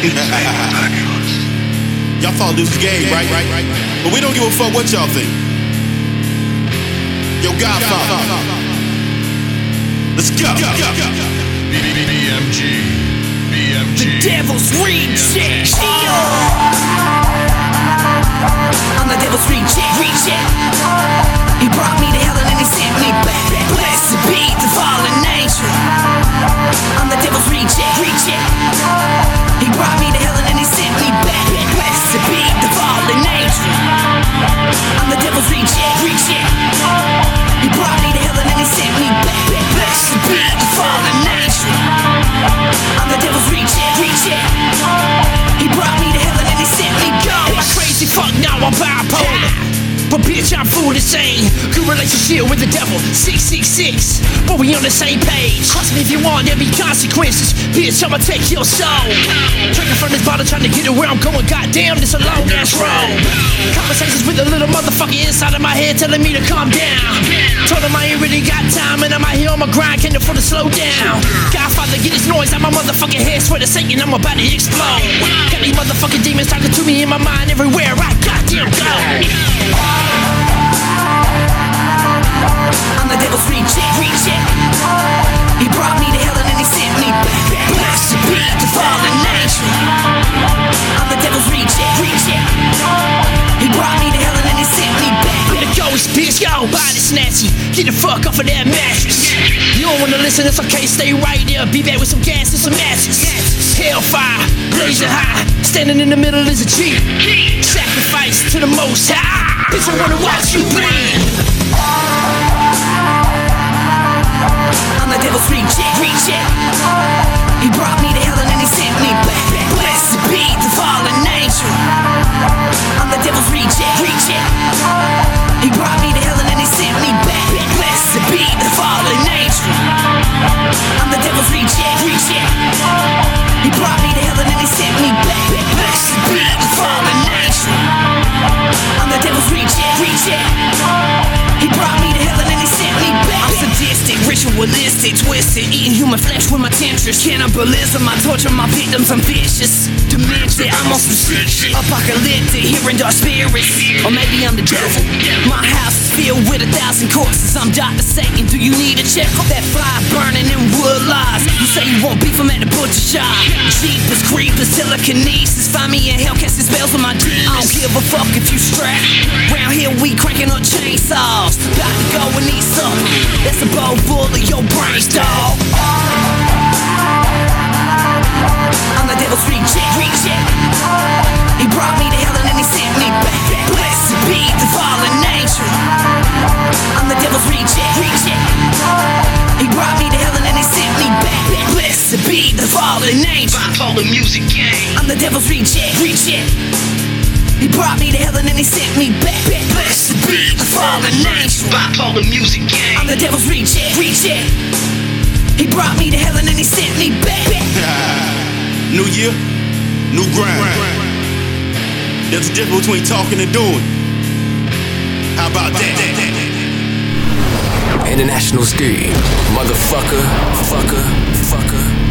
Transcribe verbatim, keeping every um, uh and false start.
Y'all thought this was game, right? But we don't give a fuck what y'all think. Yo, Godfather. Let's go. B M G. B M G. The Devil's Reject. I'm the Devil's Reject. Reject. He brought me to hell and then he sent me back. Blessed be the fallen nature. I'm the Devil's Reject. Reject. He brought me to hell and then he sent me back. Blessed be the fallen nature. I'm the Devil's Reject. Reject. He brought me to hell and then he sent me back. Blessed be the fallen nature. I'm the Devil's Reject. Reject. He brought me to hell and then he sent me go. Am I crazy? Fuck, now I'm bipolar. But bitch, I'm foolish, sane. Good relationship with the devil, six six six. But we on the same page. Trust me if you want, there'll be consequences. Bitch, I'ma take your soul. Drinking from this bottle, trying to get to where I'm going. Goddamn, this a long ass road. Conversations with a little motherfucker inside of my head telling me to calm down. Told him I ain't really got time and I'm out here on my grind, can't afford to slow down. Godfather, get this noise out my motherfucking head. Swear to Satan, I'm about to explode. Got these motherfucking demons talking to me in my mind everywhere I goddamn go. I'm the Devil's Reject, reject. He brought me to hell and then he sent me back. Blessed be the fallen nature. I'm the Devil's Reject, reject. He brought me to hell and then he sent me back. The ghost bitch, yo, body snatchy. Get the fuck off of that mattress. You don't wanna listen, it's okay, stay right there. Be back with some gas and some matches. Hellfire, blazing high. Standing in the middle is a G. Sacrifice to the most high. Bitch, I wanna watch you bleed. I'm the Devil's Reject, reject. He brought me to hell and then he sent me back. Blessed be the fallen nature. I'm the Devil's Reject, reject. He brought me to hell and then he sent me back. Blessed be the fallen nature. I'm the Devil's Reject, reject. He brought me to hell and then he sent me back. Blessed be the fallen nature. I'm the Devil's Reject, reject. He brought me to hell and then he sent me back. I'm sadistic, ritualistic, twisted, eating human flesh with my temptress. Cannibalism, I torture my victims, I'm vicious. Demented, I'm on some sick shit. Apocalyptic, hearing dark spirits. Or maybe I'm the devil. My house is filled with a thousand corpses. I'm Doctor Satan, do you need a check? That fly burning in wood lies. You say you won't beef, I'm at the butcher shop. Jeepers, creepers, telekinesis. Find me in hell, casting spells with my demons. I don't give a fuck if you strap. Round here we cranking up chainsaws. About to go and eat something. That's a bowl full of your brains, dog. I'm the Devil's Reject, reject. He brought me to hell and then he sent me back. Blessed be the fallen nature. I'm the Devil's Reject, reject. He brought me to hell and then he sent me back. Blessed be the fallen nature. Bipolar music gang. I'm the Devil's Reject, reject. He brought me to hell and then he sent me back. Blessed be the fallen nature. Bipolar music gang. I'm the Devil's Reject, reject. He brought me to hell and then he sent me back. New year, new grind. There's a difference between talking and doing. How about that? International Ski, motherfucker, fucker, fucker.